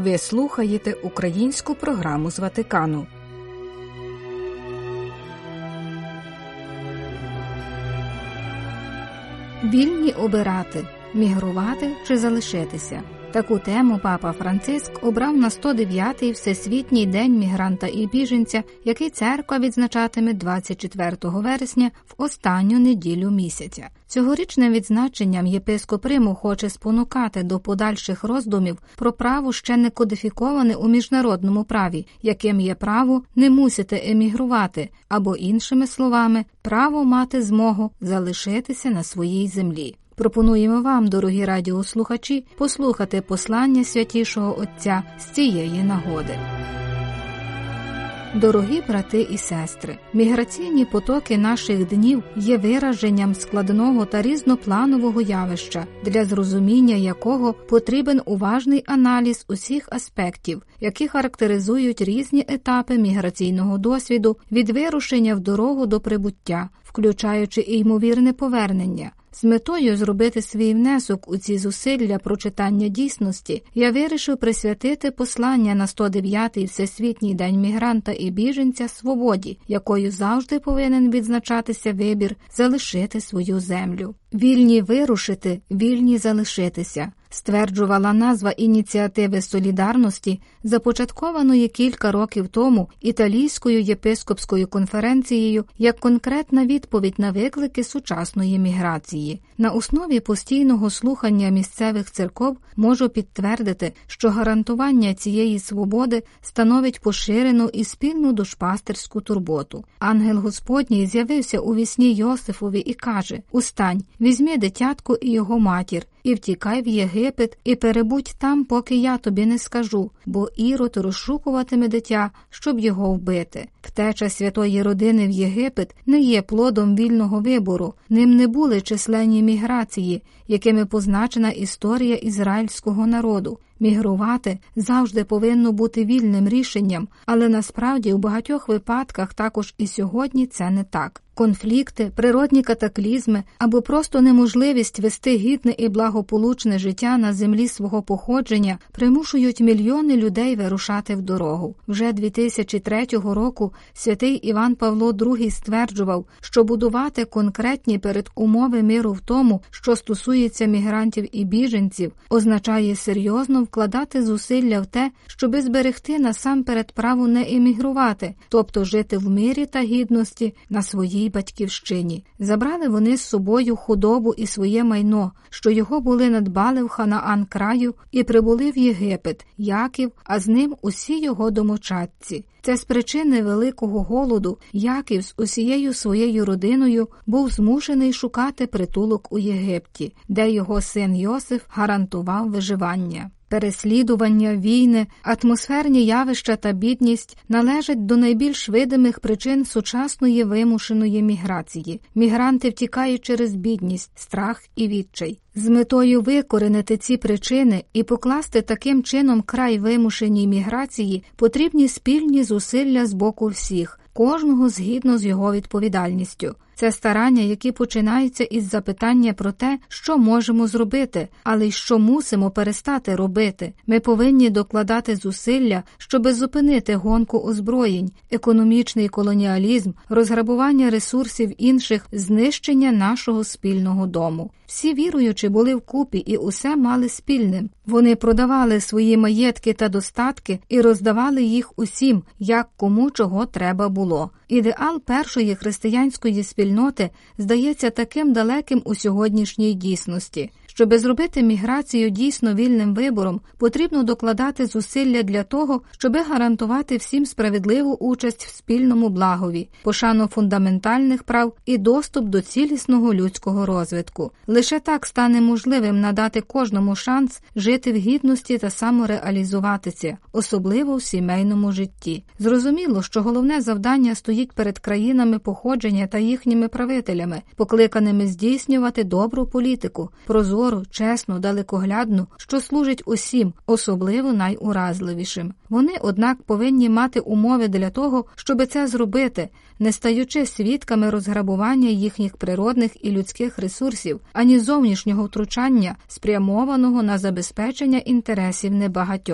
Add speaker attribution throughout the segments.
Speaker 1: Ви слухаєте українську програму з Ватикану. Вільні обирати – мігрувати чи залишитися. Таку тему папа Франциск обрав на 109-й Всесвітній день мігранта і біженця, який церква відзначатиме 24 вересня в останню неділю місяця. Цьогорічним відзначенням єпископ Риму хоче спонукати до подальших роздумів про право, ще не кодифіковане у міжнародному праві, яким є право не мусити емігрувати, або, іншими словами, право мати змогу залишитися на своїй землі. Пропонуємо вам, дорогі радіослухачі, послухати послання Святішого Отця з цієї нагоди. Дорогі брати і сестри, міграційні потоки наших днів є вираженням складного та різнопланового явища, для зрозуміння якого потрібен уважний аналіз усіх аспектів, які характеризують різні етапи міграційного досвіду від вирушення в дорогу до прибуття, включаючи і ймовірне повернення. З метою зробити свій внесок у ці зусилля прочитання дійсності, я вирішив присвятити послання на 109-й Всесвітній день мігранта і біженця свободі, якою завжди повинен відзначатися вибір залишити свою землю. «Вільні вирушити, вільні залишитися», стверджувала назва ініціативи солідарності, започаткованої кілька років тому Італійською єпископською конференцією як конкретна відповідь на виклики сучасної міграції. На основі постійного слухання місцевих церков можу підтвердити, що гарантування цієї свободи становить поширену і спільну душпастерську турботу. Ангел Господній з'явився у вісні Йосифові і каже: «Устань, візьми дитятко і його матір, і втікай в Єгипет, і перебудь там, поки я тобі не скажу, бо Ірод розшукуватиме дитя, щоб його вбити». Втеча святої родини в Єгипет не є плодом вільного вибору, ним не були численні міграції, якими позначена історія ізраїльського народу. Мігрувати завжди повинно бути вільним рішенням, але насправді у багатьох випадках також і сьогодні це не так. Конфлікти, природні катаклізми або просто неможливість вести гідне і благополучне життя на землі свого походження примушують мільйони людей вирушати в дорогу. Вже 2003 року святий Іван Павло II стверджував, що будувати конкретні передумови миру в тому, що стосується мігрантів і біженців, означає серйозно вкладати зусилля в те, щоби зберегти насамперед право не емігрувати, тобто жити в мирі та гідності на своїй батьківщині. Забрали вони з собою худобу і своє майно, що його були надбали в Ханаан краю, і прибули в Єгипет, Яків, а з ним усі його домочадці. Це з причини великого голоду Яків з усією своєю родиною був змушений шукати притулок у Єгипті, де його син Йосиф гарантував виживання. Переслідування, війни, атмосферні явища та бідність належать до найбільш видимих причин сучасної вимушеної міграції. Мігранти втікають через бідність, страх і відчай. З метою викоренити ці причини і покласти таким чином край вимушеній міграції потрібні спільні зусилля з боку всіх, кожного згідно з його відповідальністю. Це старання, які починаються із запитання про те, що можемо зробити, але й що мусимо перестати робити. Ми повинні докладати зусилля, щоби зупинити гонку озброєнь, економічний колоніалізм, розграбування ресурсів інших, знищення нашого спільного дому. Всі віруючі були вкупі і усе мали спільним. Вони продавали свої маєтки та достатки і роздавали їх усім, як кому чого треба було. Ідеал першої християнської спільноти здається таким далеким у сьогоднішній дійсності. Щоби зробити міграцію дійсно вільним вибором, потрібно докладати зусилля для того, щоби гарантувати всім справедливу участь в спільному благові, пошану фундаментальних прав і доступ до цілісного людського розвитку. Лише так стане можливим надати кожному шанс жити в гідності та самореалізуватися, особливо в сімейному житті. Зрозуміло, що головне завдання стоїть перед країнами походження та їхніми правителями, покликаними здійснювати добру політику, прозору, чесну, далекоглядну, що служить усім, особливо найуразливішим. Вони, однак, повинні мати умови для того, щоб це зробити, не стаючи свідками розграбування їхніх природних і людських ресурсів, ані зовнішнього втручання, спрямованого на забезпечення інтересів небагатьох.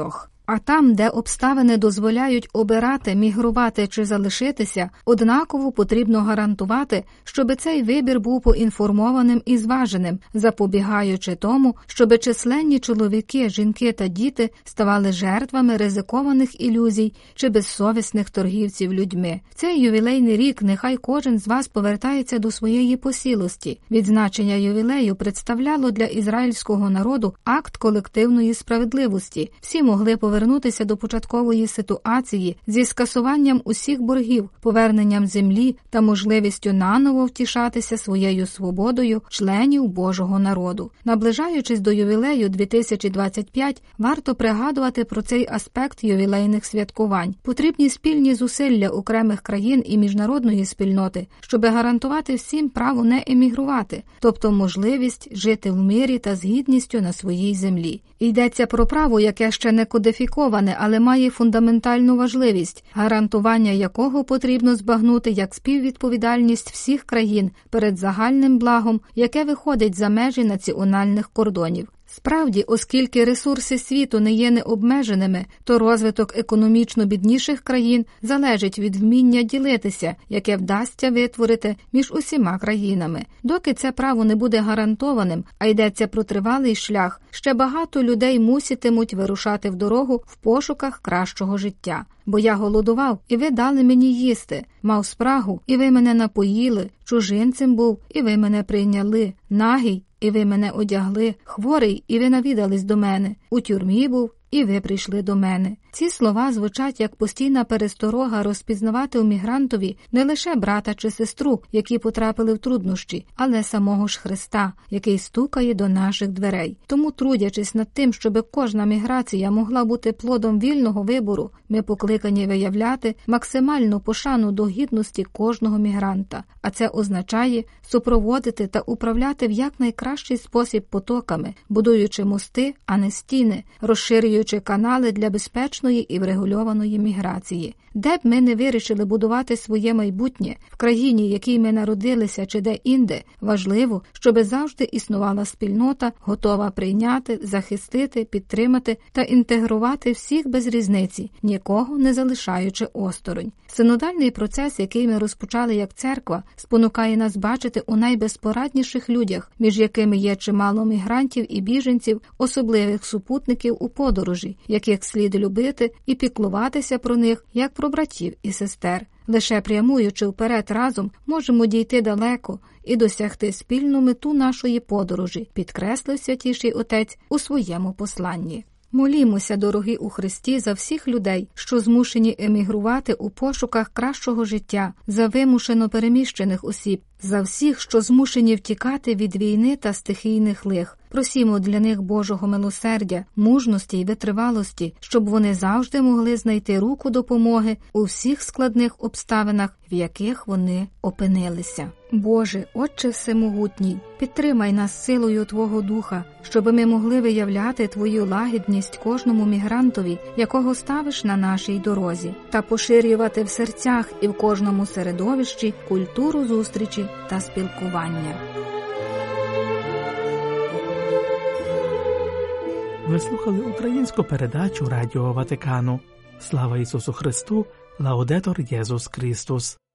Speaker 1: А там, де обставини дозволяють обирати, мігрувати чи залишитися, однаково потрібно гарантувати, щоб цей вибір був поінформованим і зваженим, запобігаючи тому, щоб численні чоловіки, жінки та діти ставали жертвами ризикованих ілюзій чи безсовісних торгівців людьми. В цей ювілейний рік нехай кожен з вас повертається до своєї посілості. Відзначення ювілею представляло для ізраїльського народу акт колективної справедливості. Всі могли повернутися до початкової ситуації зі скасуванням усіх боргів, поверненням землі та можливістю наново втішатися своєю свободою членів Божого народу. Наближаючись до ювілею 2025, варто пригадувати про цей аспект ювілейних святкувань. Потрібні спільні зусилля окремих країн і міжнародної спільноти, щоб гарантувати всім право не емігрувати, тобто можливість жити в мирі та з гідністю на своїй землі. Йдеться про право, яке ще не кодифіковане, але має фундаментальну важливість, гарантування якого потрібно збагнути як співвідповідальність всіх країн перед загальним благом, яке виходить за межі національних кордонів. Справді, оскільки ресурси світу не є необмеженими, то розвиток економічно бідніших країн залежить від вміння ділитися, яке вдасться витворити між усіма країнами. Доки це право не буде гарантованим, а йдеться про тривалий шлях, ще багато людей муситимуть вирушати в дорогу в пошуках кращого життя. Бо я голодував, і ви дали мені їсти, мав спрагу, і ви мене напоїли, чужинцем був, і ви мене прийняли, нагий, і ви мене одягли, хворий, і ви навідались до мене, у тюрмі був, і ви прийшли до мене. Ці слова звучать як постійна пересторога розпізнавати у мігрантові не лише брата чи сестру, які потрапили в труднощі, але самого ж Христа, який стукає до наших дверей. Тому, трудячись над тим, щоб кожна міграція могла бути плодом вільного вибору, ми покликані виявляти максимальну пошану до гідності кожного мігранта. А це означає супроводити та управляти в якнайкращий спосіб потоками, будуючи мости, а не стіни, розширюючи канали для безпечної і врегульованої міграції. Де б ми не вирішили будувати своє майбутнє, в країні, в якій ми народилися чи де-інде, важливо, щоб завжди існувала спільнота, готова прийняти, захистити, підтримати та інтегрувати всіх без різниці, нікого не залишаючи осторонь. Синодальний процес, який ми розпочали як церква, спонукає нас бачити у найбезпорадніших людях, між якими є чимало мігрантів і біженців, особливих супутників у подорожі, яких слід любити і піклуватися про них, як про братів і сестер. Лише прямуючи вперед разом, можемо дійти далеко і досягти спільну мету нашої подорожі, підкреслив Святіший Отець у своєму посланні. Молімося, дорогі у Христі, за всіх людей, що змушені емігрувати у пошуках кращого життя, за вимушено переміщених осіб, за всіх, що змушені втікати від війни та стихійних лих. Просімо для них Божого милосердя, мужності й витривалості, щоб вони завжди могли знайти руку допомоги у всіх складних обставинах, в яких вони опинилися. Боже, Отче Всемогутній, підтримай нас силою Твого Духа, щоб ми могли виявляти Твою лагідність кожному мігрантові, якого ставиш на нашій дорозі, та поширювати в серцях і в кожному середовищі культуру зустрічі та спілкування.
Speaker 2: Ви слухали українську передачу Радіо Ватикану. Слава Ісусу Христу! Лаудетор Єсус Христос!